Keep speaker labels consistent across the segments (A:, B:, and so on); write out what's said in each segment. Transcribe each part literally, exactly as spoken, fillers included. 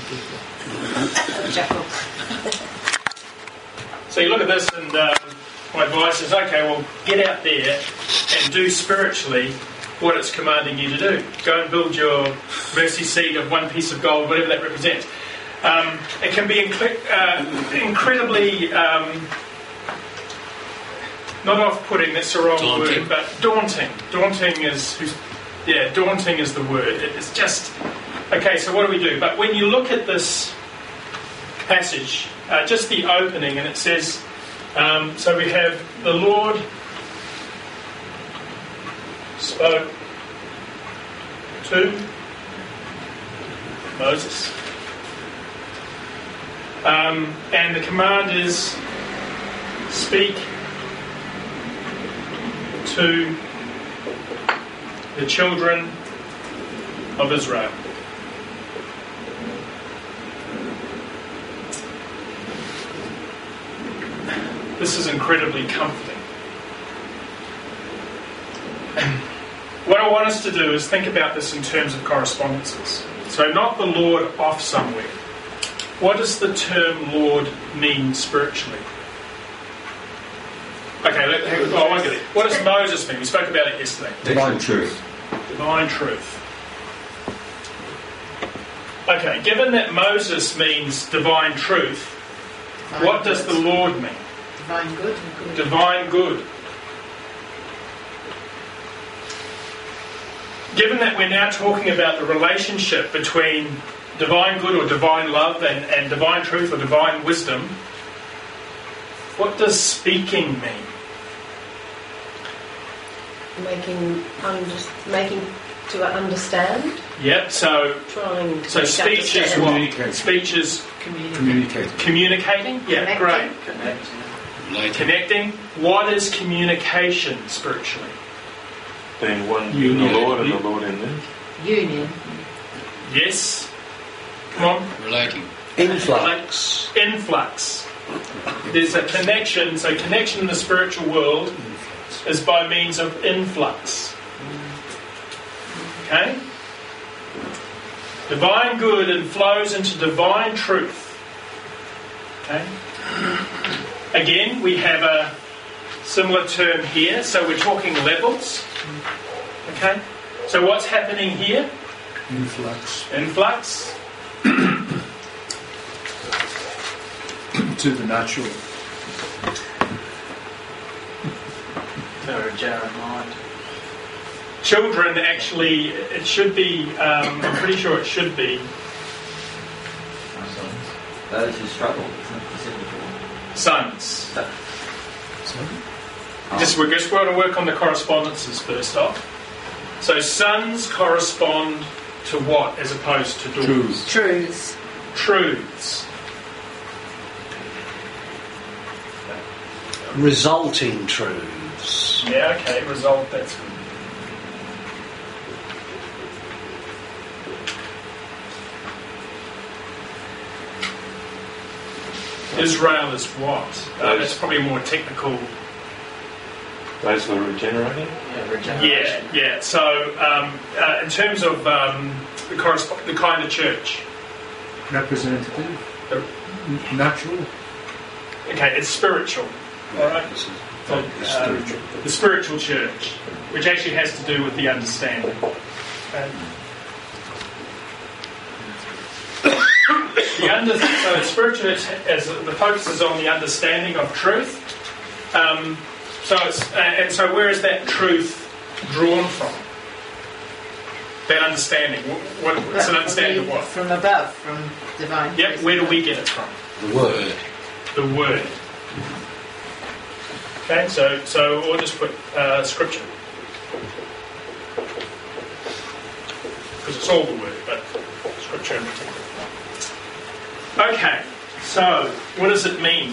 A: So you look at this and um, my advice is, okay, well, get out there and do spiritually what it's commanding you to do. Go and build your mercy seat of one piece of gold, whatever that represents. Um, it can be inc- uh, incredibly, um, not off-putting, that's the wrong
B: daunting.
A: word, but daunting. Daunting is, yeah, daunting is the word. It's just, okay, so what do we do? But when you look at this passage, uh, just the opening, and it says, um, so we have the Lord spoke to Moses. Um, and the command is speak to the children of Israel. This is incredibly comforting. What I want us to do is think about this in terms of correspondences. So not the Lord off somewhere. What does the term Lord mean spiritually? Okay, let, hang on, oh, I won't get it. What does Moses mean? We spoke about it yesterday.
C: Divine truth.
A: Divine truth. Okay, given that Moses means divine truth,
D: Divine
A: what does
D: good.
A: the Lord mean?
D: Divine good and good.
A: Divine good. Given that we're now talking about the relationship between divine good or divine love and, and divine truth or divine wisdom, what does speaking mean?
E: Making, under, making to understand.
A: Yep, so
E: Trying to
A: so
E: make
A: speech is
E: understand.
A: what?
C: Communicating.
A: Speech is
C: Communicating.
A: communicating? Yeah, great.
D: Connecting.
B: Relating.
A: Connecting. What is communication spiritually?
F: Being one in
C: Union.
F: the Lord and the Lord in them.
D: Union.
A: Yes? Come on.
B: Relating.
C: Influx.
A: Influx. There's a connection. So connection in the spiritual world is by means of influx. Okay? Divine good inflows into divine truth. Okay? Again, we have a similar term here. So we're talking levels. Okay? So what's happening here?
C: Influx.
A: Influx.
C: To the natural.
D: To a Jared mind.
A: Children, actually, it should be, um, I'm pretty sure it should be,
G: Those who struggle, isn't it specifically?
A: sons.
C: So,
A: Just, we're just going to work on the correspondences first off. So sons correspond to what as opposed to daughters?
C: truth.
D: Truths.
A: Truths.
H: Resulting truths.
A: Yeah, okay, result, that's good. Israel is what? Uh, that's probably a more technical.
F: Those who are regenerating.
D: Yeah, regeneration.
A: Yeah, yeah. So, um, uh, in terms of um, the, corresp- the kind of church,
C: Representative.
A: uh,
C: Natural.
A: okay, it's spiritual. All right.
H: This is-
A: So, um,
C: spiritual.
A: the spiritual church, which actually has to do with the understanding. Um, the under, so the spiritual church, as the focus is on the understanding of truth. Um, so it's uh, and so where is that truth drawn from? That understanding. What, what, it's an understanding of what?
D: From above, from divine.
A: Yep. Where do we get it from?
H: The word.
A: The word. Okay, so so we'll just put uh, scripture. Because it's all the word, but scripture in particular. Okay, so what does it mean?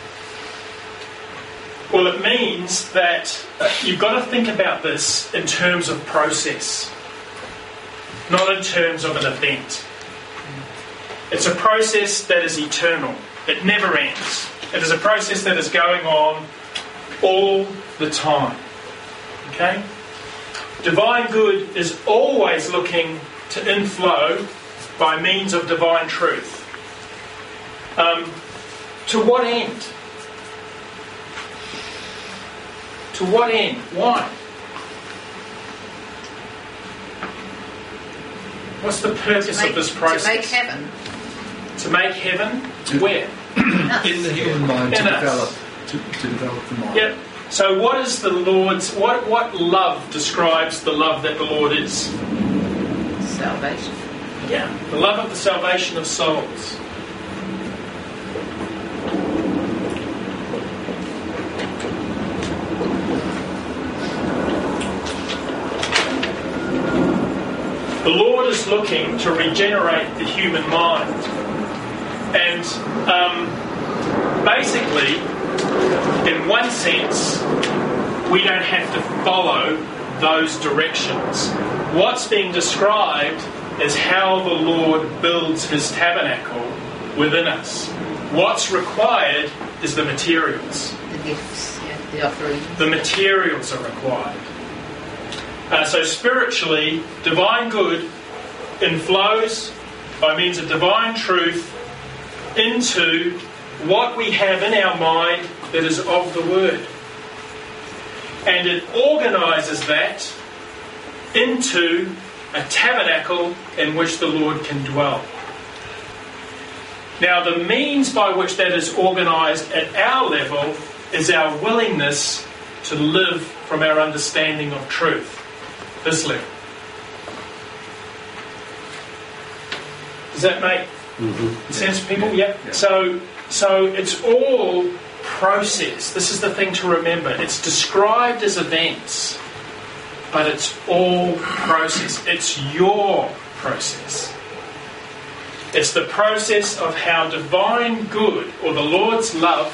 A: Well, it means that you've got to think about this in terms of process, not in terms of an event. It's a process that is eternal. It never ends. It is a process that is going on all the time. Okay? Divine good is always looking to inflow by means of divine truth. Um, to what end? To what end? Why? What's the purpose
D: To make,
A: of this process?
D: to make heaven.
A: To make heaven? Where?
C: In the human mind to
A: In us.
C: develop, to, to develop the mind.
A: Yep. So what is the Lord's, what, what love describes the love that the Lord is?
D: Salvation.
A: Yeah. The love of the salvation of souls. The Lord is looking to regenerate the human mind. And um, basically, in one sense, we don't have to follow those directions. What's being described is how the Lord builds his tabernacle within us. What's required is the materials.
D: The gifts, yeah, the offering.
A: The materials are required. Uh, so spiritually, divine good inflows by means of divine truth into what we have in our mind that is of the Word. And it organises that into a tabernacle in which the Lord can dwell. Now, the means by which that is organised at our level is our willingness to live from our understanding of truth. This level. Does that make
H: Mm-hmm.
A: sense to people? Yeah.
C: Yeah.
A: So, so it's all process. This is the thing to remember. It's described as events, but it's all process. It's your process. It's the process of how divine good, or the Lord's love,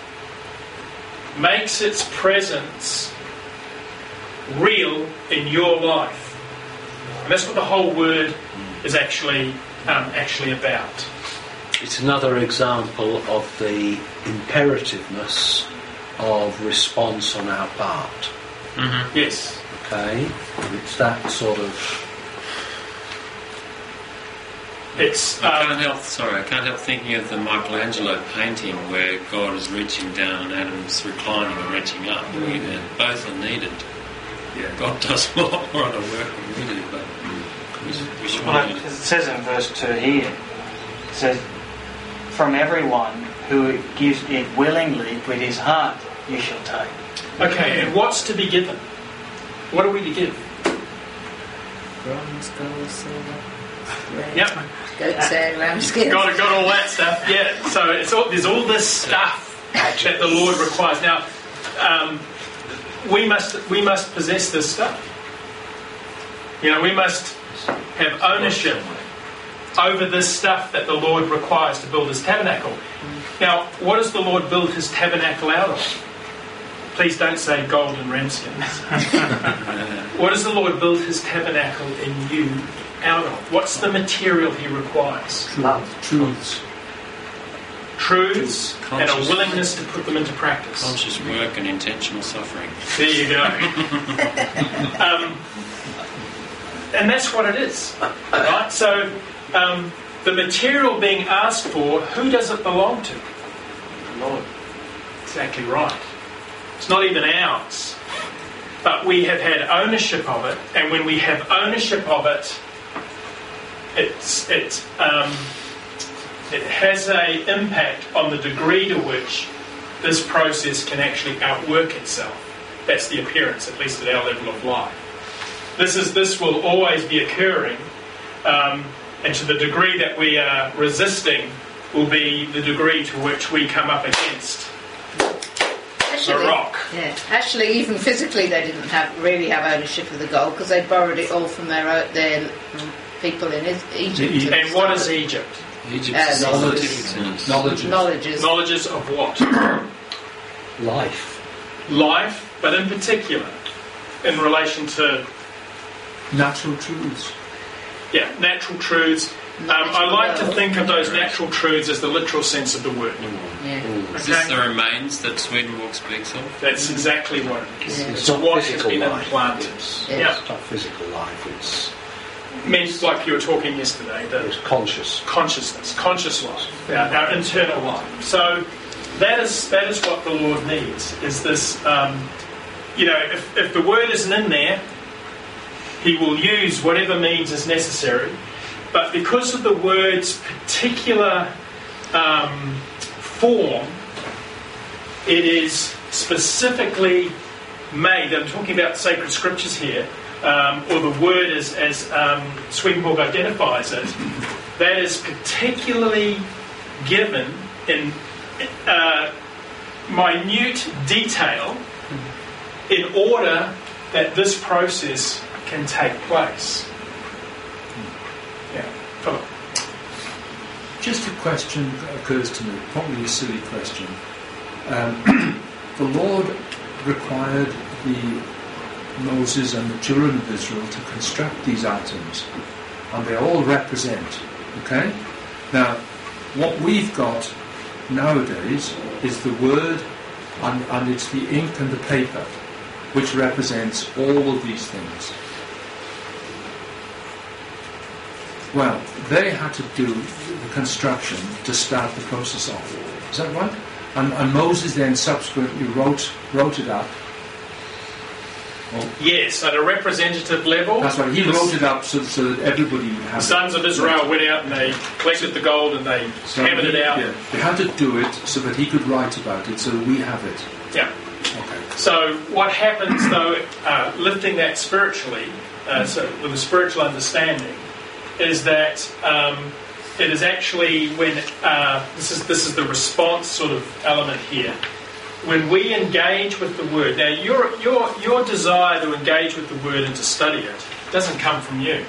A: makes its presence real in your life. And that's what the whole word is actually um, actually about.
H: It's another example of the imperativeness of response on our part.
A: Mm-hmm. Yes.
H: Okay? It's that sort of...
A: It's
B: I
A: um,
B: can't help, sorry, I can't help thinking of the Michelangelo painting where God is reaching down and Adam's reclining and reaching up. And both are needed.
C: Yeah.
B: God does a lot more of the work than we do, but we, we should
I: Well,
B: need
I: it
B: it.
I: says in verse two here, it says, from everyone who gives it willingly with his heart, you shall take.
A: okay. And what's to be given? What are we to give?
D: Bronze, gold, silver, red,
A: Yep.
D: goat's hair, ram skin.
A: Got got all that stuff. Yeah. So it's all, there's all this stuff that the Lord requires. Now, um, we must we must possess this stuff. You know, we must have ownership over this stuff that the Lord requires to build his tabernacle. Now, what does the Lord build his tabernacle out of? Please don't say gold and ramskins. What does the Lord build his tabernacle in you out of? What's the material he requires?
C: Truth, truths.
A: Truths and a
B: Conscious-
A: willingness to put them into practice.
B: Conscious work and intentional suffering.
A: There you go. um, and that's what it is, right? So um, the material being asked for, who does it belong to? The Lord. Exactly right. It's not even ours. But we have had ownership of it, and when we have ownership of it, it's, it, um, it has an impact on the degree to which this process can actually outwork itself. That's the appearance, at least at our level of life. This is this will always be occurring, um, and to the degree that we are resisting will be the degree to which we come up against
D: Actually,
A: the rock.
D: yeah. Actually, even physically, they didn't have really have ownership of the gold because they borrowed it all from their own, their people in is- Egypt.
A: And what is Egypt?
B: Egypt
D: Uh,
B: is
D: knowledge.
B: scientific.
C: Knowledge.
D: Knowledges.
A: Knowledges of what?
H: life.
A: Life, but in particular, in relation to
C: Natural truths.
A: yeah, natural truths. Um, I like to think of those natural truths as the literal sense of the word.
D: Yeah.
B: Is this
A: Okay.
B: the remains that Swedenborg speaks of?
A: That's exactly what it is.
D: Yeah.
H: It's
A: It's
H: not
A: what has
H: physical
A: been
H: life.
A: implanted.
H: It's,
D: Yeah.
A: Yeah.
H: it's not physical life. It's
A: meant, like you were talking yesterday, the
H: It's conscious.
A: consciousness, conscious life, our, our internal life. So that is that is what the Lord needs. Is this, um, you know, if, if the word isn't in there, He will use whatever means is necessary. But because of the word's particular um, form, it is specifically made. I'm talking about sacred scriptures here, um, or the word as, as um, Swedenborg identifies it. That is particularly given in uh, minute detail in order that this process can take place. Yeah, Philip.
C: Just a question occurs to me, probably a silly question. Um, the Lord required the Moses and the children of Israel to construct these items, and they all represent. Okay? Now, what we've got nowadays is the word, and, and it's the ink and the paper, which represents all of these things. Well, they had to do the construction to start the process off. Is that right? And, and Moses then subsequently wrote wrote it up. Well,
A: yes, at a representative level.
C: That's right. He
A: the,
C: wrote it up so, so that everybody would have
A: The sons of Israel went out and they collected the gold and they
C: so
A: hammered
C: he,
A: it out.
C: Yeah, they had to do it so that he could write about it, so that we have it.
A: Yeah.
C: Okay.
A: So what happens though, uh, lifting that spiritually, uh, so with a spiritual understanding, is that um, it is actually when uh, this is this is the response sort of element here. When we engage with the word, now your your your desire to engage with the word and to study it doesn't come from you.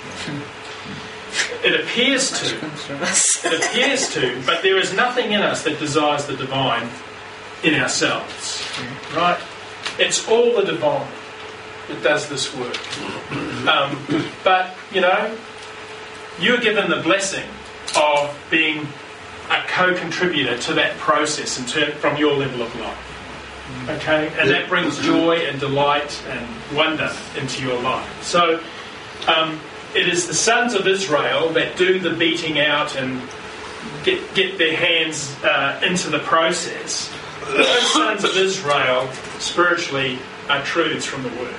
A: It appears to. It appears to, but there is nothing in us that desires the divine in ourselves. Right? It's all the divine that does this work. Um, but, you know, you're given the blessing of being a co-contributor to that process in turn, from your level of life. Okay? And that brings joy and delight and wonder into your life. So, um, it is the sons of Israel that do the beating out and get, get their hands uh, into the process. Those sons of Israel, spiritually, are truths from the Word.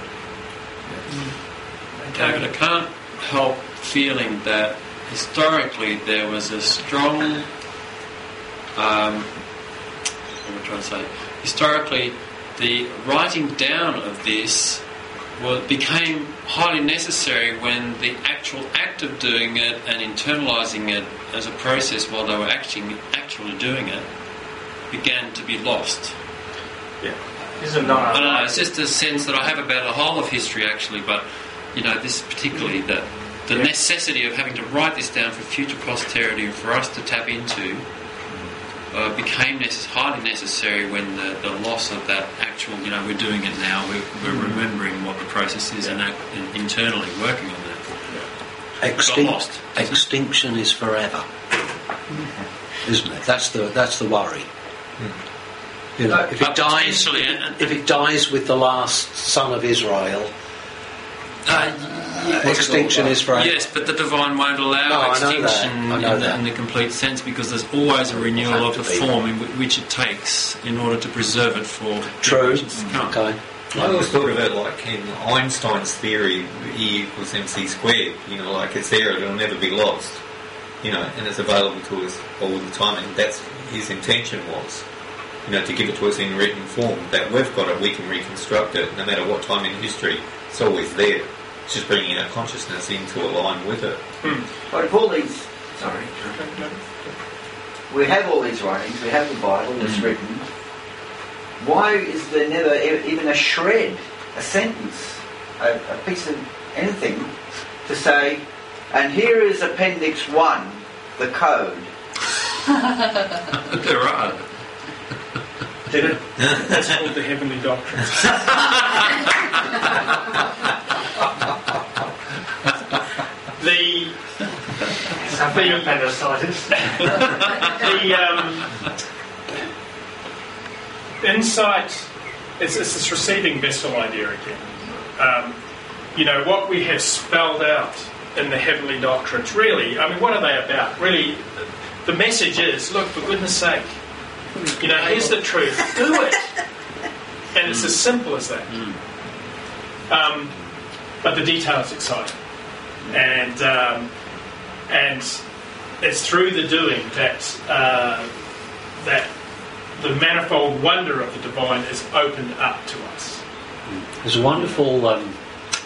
B: David, I can't help feeling that historically there was a strong, um, what am I trying to say? Historically, the writing down of this well, became highly necessary when the actual act of doing it and internalising it as a process while they were actually actually doing it began to be lost.
A: Yeah.
I: Isn't that
B: I don't know, it's just a sense that I have about the whole of history actually, but you know, this particularly the the necessity of having to write this down for future posterity and for us to tap into uh, became necess- highly necessary when the, the loss of that actual, you know, we're doing it now, we're, we're remembering what the process is and, act, and internally working on that.
H: Extin-
B: lost.
H: Extinction is forever, isn't it? That's the that's the worry. You know, if it
B: But
H: dies,
B: potentially, and-
H: if it dies with the last son of Israel,
B: Uh,
H: extinction is forever.
B: Yes, but the divine won't allow
H: No, I know
B: extinction
H: that. I know
B: in, the,
H: that.
B: in the complete sense because there's always a renewal of
H: Have
B: the
H: to be.
B: form in w- which it takes in order to preserve it for
H: True.
B: generations to come.
H: Okay.
J: I always thought of it like in Einstein's theory, E equals mc squared. You know, like it's there, it'll never be lost. You know, and it's available to us all the time, and that's his intention was. You know, to give it to us in written form, that we've got it, we can reconstruct it, no matter what time in history. It's always there. It's just bringing our consciousness into align with it.
G: But if all these, sorry, we have all these writings, we have the Bible that's written, why is there never e- even a shred, a sentence, a, a piece of anything to say, and here is Appendix one, the code?
B: There are.
A: Did it? That's called the heavenly doctrine. the
I: Something appendicitis.
A: the um, insight, it's, it's this receiving vessel idea again. Um, you know, what we have spelled out in the heavenly doctrines. Really, I mean, what are they about? Really, the message is, look, for goodness sake, you know, here's the truth. Do it. And it's as simple as that. Um, but the detail is exciting. And um, and it's through the doing that uh, that the manifold wonder of the divine is opened up to us.
H: There's a wonderful um,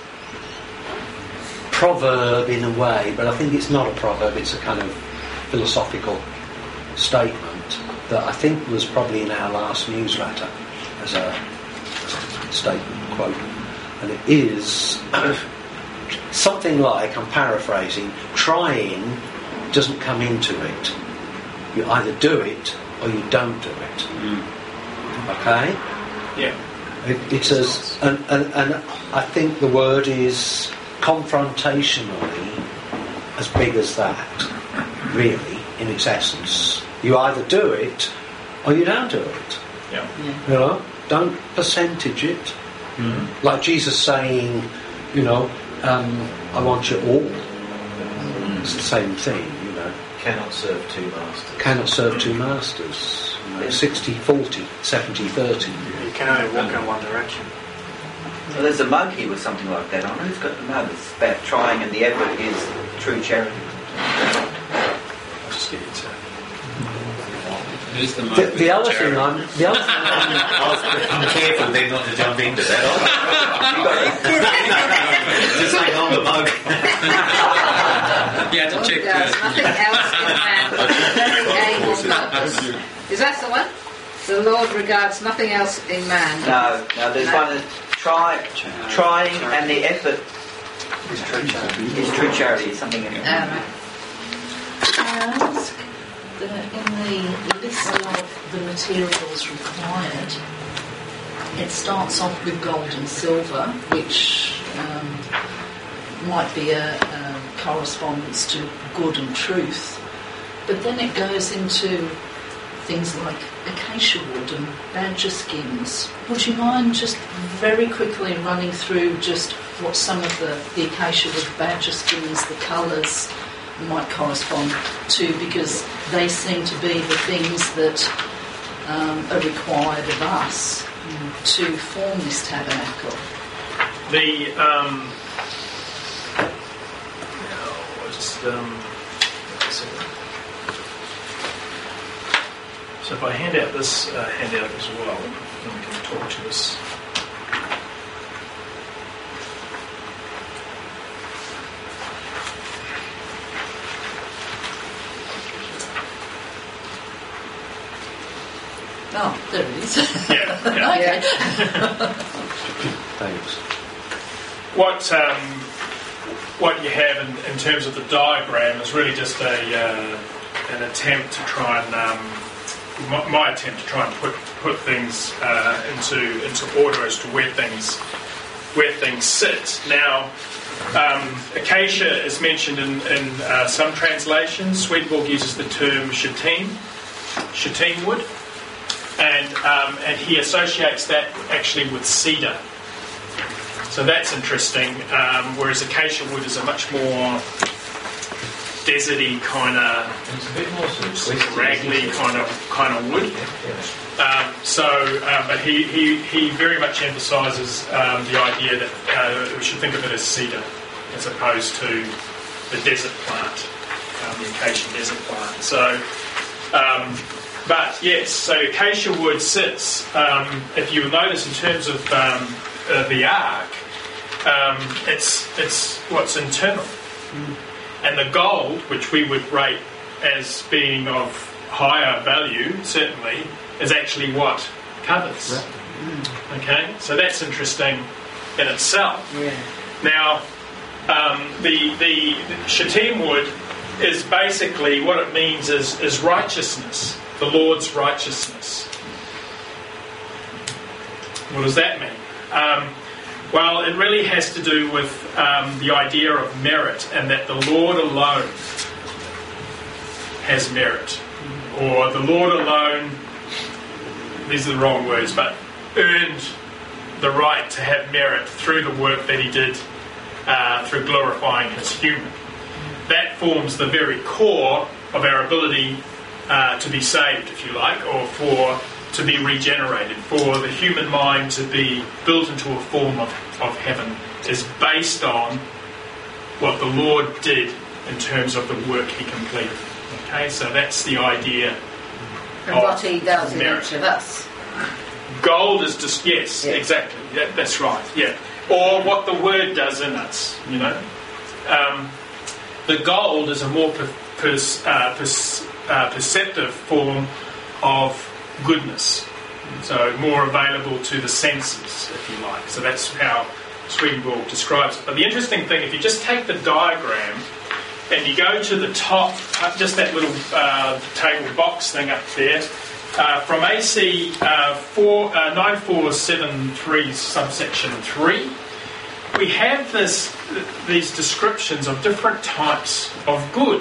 H: proverb in a way, but I think it's not a proverb, it's a kind of philosophical statement that I think was probably in our last newsletter as a statement quote, and it is something like, I'm paraphrasing, trying doesn't come into it. You either do it or you don't do it.
A: Mm.
H: Okay?
A: Yeah.
H: It, it's as, and, and, and I think the word is confrontationally as big as that, really, in its essence. You either do it or you don't do it.
A: Yeah.
D: Yeah.
H: You know, don't percentage it.
A: Mm-hmm.
H: Like Jesus saying, you know, um, I want you all. Mm. It's the same thing, you know.
K: Cannot serve two masters.
H: Cannot serve two masters. You know, sixty forty, seventy thirty.
I: You can only walk in one direction.
G: Well, there's a mug here with something like that on it. It's got the mug. It's about trying and the effort is true charity.
A: I'll just get you to
B: Who's the,
H: The, the other thing I'm, the other thing I'm,
J: I was, I'm careful then not to jump into that. Just hang on the mug.
B: You had to check.
D: There's
B: Uh,
D: nothing else in man but very able purpose. Is that the one? The Lord regards nothing else in man.
G: No, no, there's
D: No.
G: one that's try, trying and the effort
I: It's true charity.
G: is true charity. Something in it.
D: Oh, right.
L: Can I ask, the, in the list of the materials required, it starts off with gold and silver, which um, might be a, a correspondence to good and truth, but then it goes into things like acacia wood and badger skins. Would you mind just very quickly running through just what some of the, the acacia wood, badger skins, the colours might correspond to, because they seem to be the things that um, are required of us mm. to form this tabernacle.
A: the um, no, just um, wait a second. So if I hand out this uh, handout as well, then we can talk to this.
L: Oh, there it is.
A: Yeah, yeah.
L: Okay.
H: thanks.
A: What um, what you have in, in terms of the diagram is really just a uh, an attempt to try and um, my, my attempt to try and put put things uh, into into order as to where things where things sit. Now, um, acacia is mentioned in, in uh, some translations. Swedenborg uses the term shittim, shittim wood. And um, and he associates that actually with cedar. So that's interesting. Um, whereas acacia wood is a much more deserty kind of,
K: It's a bit more sort of
A: raggly kind of kind of wood. Um, so, uh, but he, he, he very much emphasises um, the idea that uh, we should think of it as cedar as opposed to the desert plant, um, the acacia desert plant. So. Um, But yes, so acacia wood sits, um, if you notice in terms of um, uh, the ark, um, it's it's what's internal. Mm. And the gold, which we would rate as being of higher value, certainly, is actually what covers.
H: Right.
A: Mm. Okay, so that's interesting in itself.
D: Yeah.
A: Now, um, the, the shittim wood is basically, what it means is, is righteousness. The Lord's righteousness. What does that mean? Um, well, it really has to do with um, the idea of merit, and that the Lord alone has merit. Or the Lord alone, these are the wrong words, but earned the right to have merit through the work that he did uh, through glorifying his human. that forms the very core of our ability uh, to be saved, if you like, or for to be regenerated, for the human mind to be built into a form of, of heaven, is based on what the Lord did in terms of the work he completed. Okay, so that's the idea.
D: And what he does in
A: merit.
D: each of us.
A: Gold is just, yes,
D: Yeah.
A: exactly. That, that's right, yeah. Or what the Word does in us, you know. Um, the gold is a more per, pers, uh, pers, uh, perceptive form of goodness. So more available to the senses, if you like. So that's how Swedenborg describes it. But the interesting thing, if you just take the diagram and you go to the top, uh, just that little uh, table box thing up there, uh, from A C uh, four, uh, nine four seven three subsection three, we have this these descriptions of different types of good.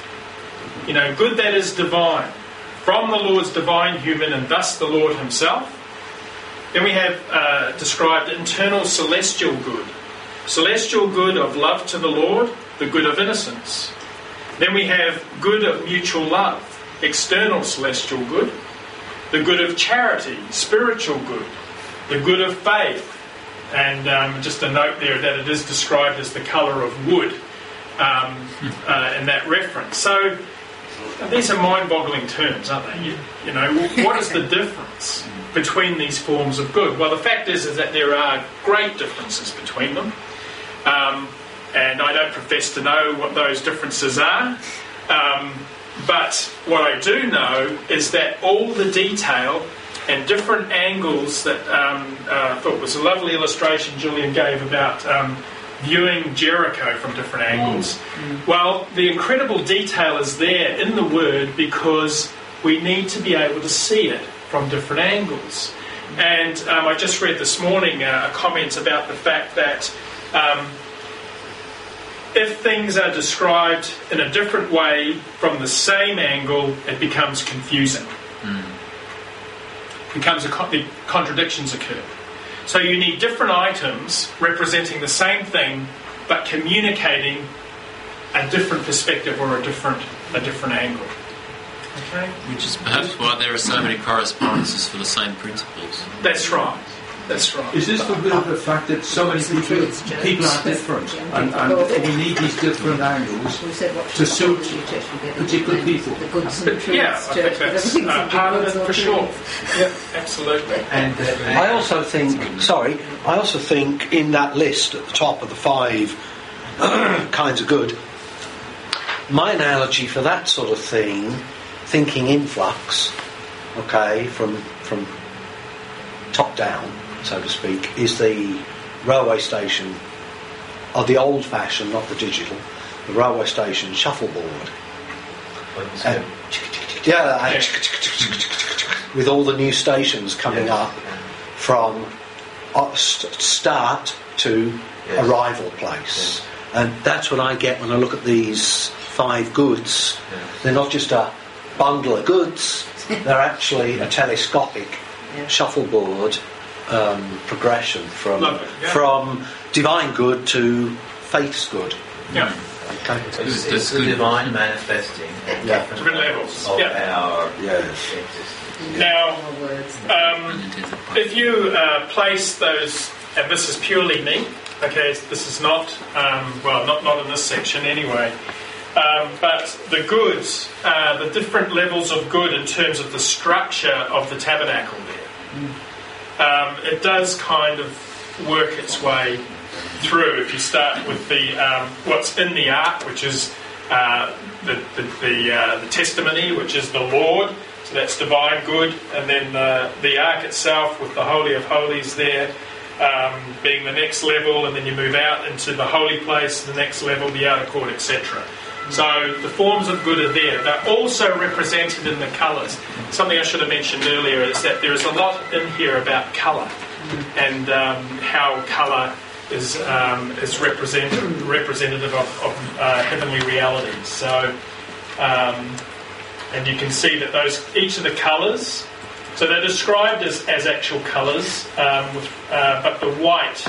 A: You know, good that is divine, from the Lord's divine human, and thus the Lord himself. Then we have uh, described internal celestial good. Celestial good of love to the Lord, the good of innocence. Then we have good of mutual love, external celestial good. The good of charity, spiritual good. The good of faith. And um, just a note there that it is described as the colour of wood um, uh, in that reference. So these are mind-boggling terms, aren't they? You, you know, what is the difference between these forms of good? Well, the fact is, is that there are great differences between them. Um, and I don't profess to know what those differences are. Um, but what I do know is that all the detail and different angles that um, uh, I thought was a lovely illustration Julian gave about um, viewing Jericho from different angles. Mm. Well, the incredible detail is there in the Word because we need to be able to see it from different angles. And um, I just read this morning uh, a comment about the fact that um, if things are described in a different way from the same angle, it becomes confusing. Mm. Becomes a con- the contradictions occur. So you need different items representing the same thing, but communicating a different perspective or a different a different angle. Okay?
B: Which is perhaps why there are so many correspondences for the same principles.
A: That's right. That's right.
C: Is this the real the fact that so many people, people are different, and, and we need these different angles to suit particular people?
A: But, yeah, I think that's uh, part of it for sure. Yeah, absolutely.
H: And uh, I also think, sorry, I also think in that list at the top of the five kinds of good, my analogy for that sort of thing, thinking influx, okay, from from top down, so to speak, is the railway station, or the old-fashioned, not the digital, the railway station shuffleboard. Um, yeah, and with all the new stations coming
K: yeah.
H: up from uh, st- start to
K: yes.
H: arrival place.
K: Yes.
H: And that's what I get when I look at these five goods.
K: Yes.
H: They're not just a bundle of goods, they're actually a telescopic
D: Yeah.
H: shuffleboard um, progression from
A: Love it, yeah.
H: from divine good to faith's good.
A: Yeah.
H: Okay.
K: It's,
B: That's
K: it's the
B: good.
K: divine manifesting at
H: Yeah.
K: different
A: Different levels.
K: of
A: Yeah.
K: our
H: Yes.
K: existence.
A: Now,
D: More words.
A: um, if you uh, place those, and this is purely me, okay, this is not, um, well, not, not in this section anyway, um, but the goods, uh, the different levels of good in terms of the structure of the tabernacle there, um, it does kind of work its way through. If you start with the um, what's in the ark, which is uh, the the the, uh, the testimony, which is the Lord, so that's divine good, and then the the ark itself with the Holy of Holies there um, being the next level, and then you move out into the holy place, the next level, the outer court, et cetera. So the forms of good are there. They're also represented in the colours. Something I should have mentioned earlier is that there is a lot in here about colour and um, how colour is um, is representative representative of, of uh, heavenly realities. So, um, and you can see that those each of the colours. So they're described as, as actual colours, um, with, uh, but the white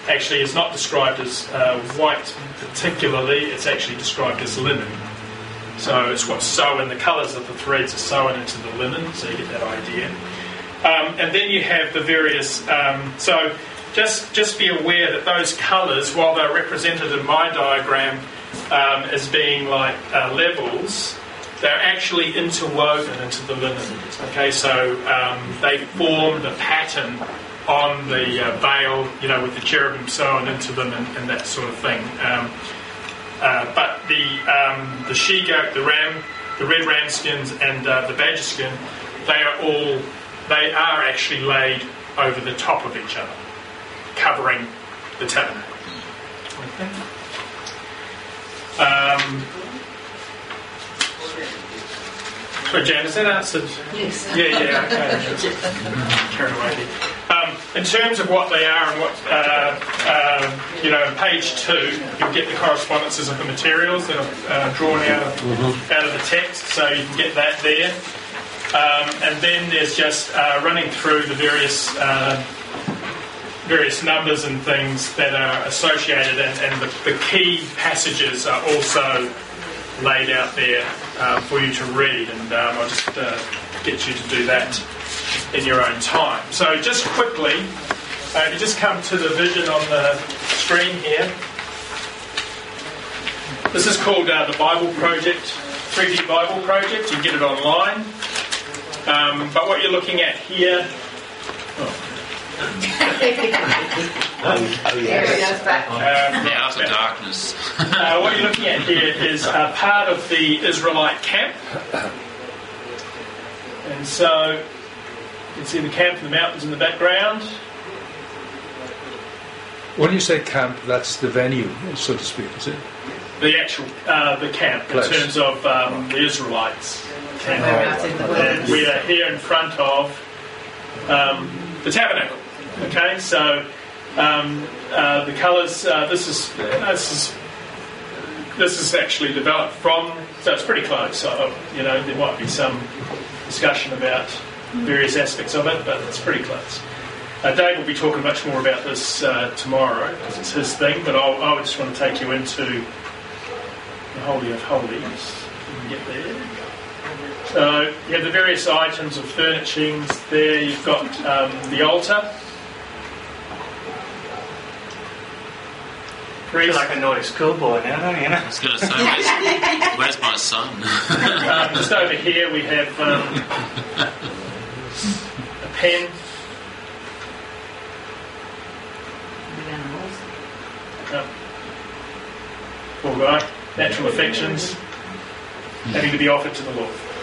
A: actually is not described as uh, white particularly, it's actually described as linen. So it's what's sewn, the colours of the threads are sewn into the linen, so you get that idea. Um, and then you have the various, um, so just, just be aware that those colours, while they're represented in my diagram um, as being like uh, levels, they're actually interwoven into the linen. Okay, so um, they form the pattern on the uh, veil, you know, with the cherubim sewn into them and, and that sort of thing. Um, uh, but the um, the she-goat, the ram, the red ram skins, and uh, the badger skin, they are all they are actually laid over the top of each other, covering the tabernacle. Okay. Um, so, Jan, has that answered?
L: Yes.
A: Yeah, yeah, okay. Carried away there. Um, in terms of what they are and what, uh, uh, you know, page two, you'll get the correspondences of the materials that are uh, drawn out of, mm-hmm. out of the text, so you can get that there. Um, and then there's just uh, running through the various uh, various numbers and things that are associated, and, and the, the key passages are also laid out there uh, for you to read, and um, I'll just uh, get you to do that in your own time. So just quickly, uh, if you just come to the vision on the screen here, this is called uh, the Bible Project, three D Bible Project. You can get it online. Um, but what you're looking at here... Oh.
H: Oh, yes.
A: Um,
B: the outer darkness.
A: uh, what you're looking at here is uh, part of the Israelite camp. And so you can see the camp and the mountains in the background.
C: When you say camp, that's the venue, so to speak, is it?
A: The actual uh, the camp
C: Place.
A: in terms of um, the Israelites camp.
D: Oh, right.
A: And we are here in front of um, the tabernacle. Okay, so um, uh, the colours. Uh, this is this is this is actually developed from. So it's pretty close. So you know there might be some discussion about various aspects of it, but it's pretty close. Uh, Dave will be talking much more about this uh, tomorrow because it's his thing. But I'll, I just want to take you into the Holy of Holies. You can get there. So you have the various items of furnishings there. You've got um, the altar.
I: I feel like a naughty schoolboy now, don't you?
B: I was going to say, where's, where's my son?
A: um, just over here we have um, a pen. Yep. Poor guy. Natural affections having to be offered to the Lord.